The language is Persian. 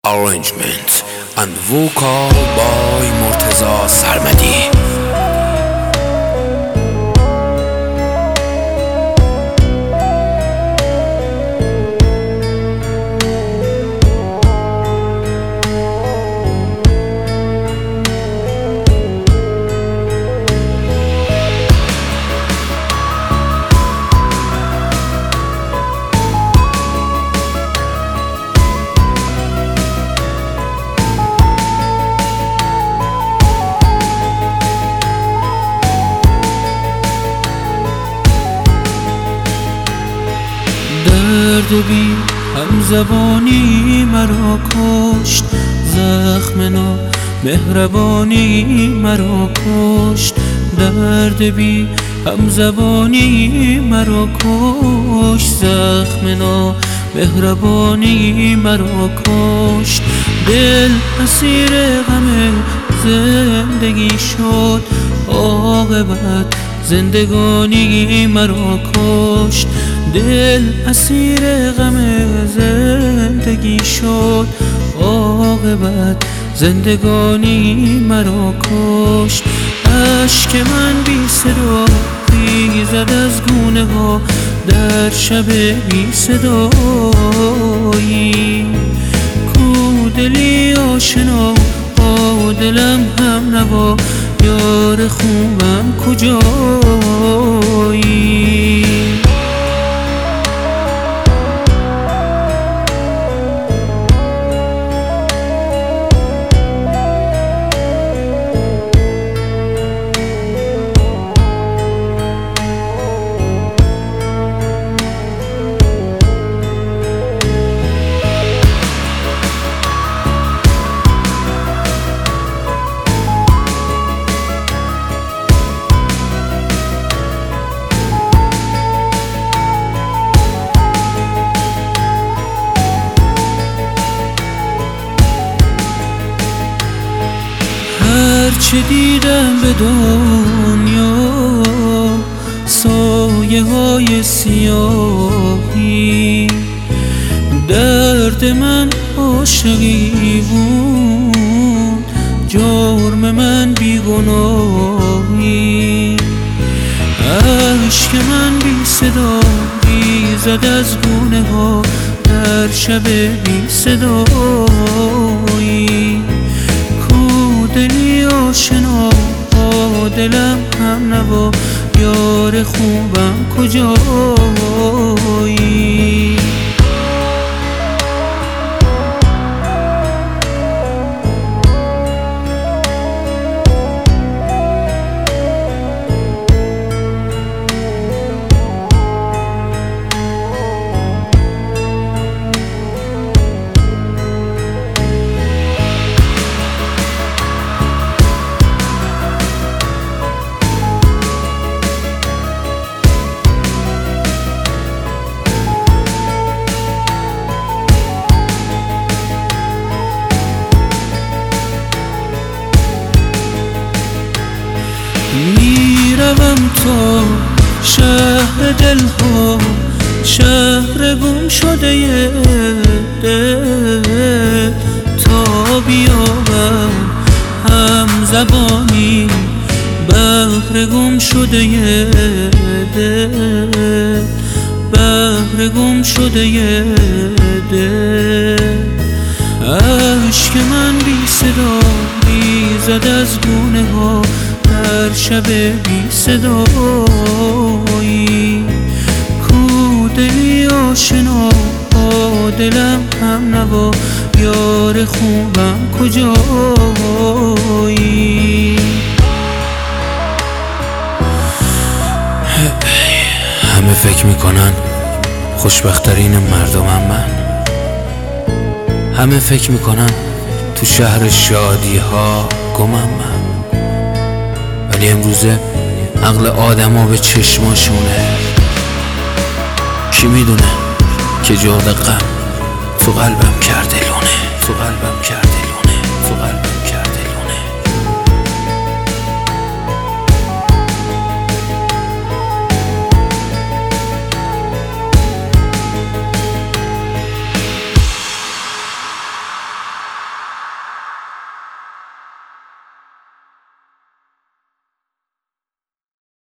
Arrangement and vocal by مرتضی سرمدی. درد بی همزبانی مرا کشت، زخم نا مهربانی مرا کشت. درد بی همزبانی مرا کشت، زخم نا مهربانی مرا کشت. دل اسیر غم زندگی شد، عاقبت زندگانی مرا کشت. دل اسیر غم زندگی شد، عاقبت زندگانی مرا کشت. اشک من بی صدا خیزد از گونه ها در شب بی صدایی. کو دلی آشنا با دلم هم نوا، یار خوبم کجایی؟ هرچه دیدم به دنیا سایه های سیاهی، درد من عاشقی بود، جرم من بیگناهی. عشق من بی صدا ریزد از گونه ها در شب بی صدایی. دلی آشنا با دلم هم نوا، یار خوبم کجایی؟ میروم تا شهر دلها، شهر گم شده دل، تا بیابم هم زبانی بحر گم شده دل، بحر گم شده دل. عشق من بی صدا ریزد از گونه ها در شب بی صدایی. کو دلی آشنا با دلم هم نوا، یار خوبم کجایی؟ همه فکر میکنن خوشبخت‌ترین مردمم من، همه فکر میکنن تو شهر شادی ها گمم من. ولی امروزه عقل آدما به چشماشونه، کی میدونه که جغد غم تو قلبم کرده لونه، تو قلبم کرده لونه، تو قلبم